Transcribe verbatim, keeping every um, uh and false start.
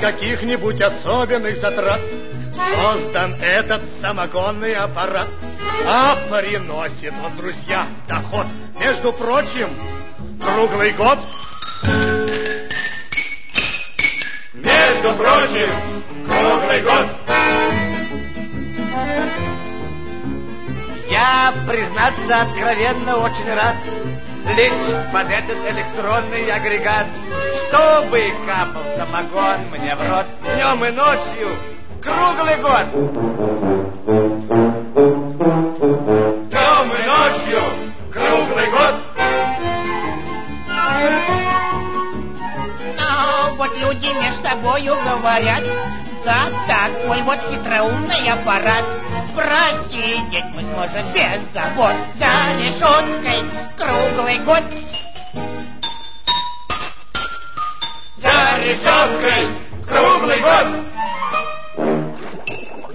каких-нибудь особенных затрат создан этот самогонный аппарат. А приносит он, друзья, доход, между прочим, круглый год. Между прочим, круглый год. Я, признаться, откровенно очень рад лечь под этот электронный агрегат, чтобы капал самогон мне в рот днем и ночью круглый год. Днем и ночью круглый год. Ну, вот люди между собою говорят, за такой вот хитроумный аппарат просидеть мы сможем без забот за решеткой круглый год. За решеткой круглый год.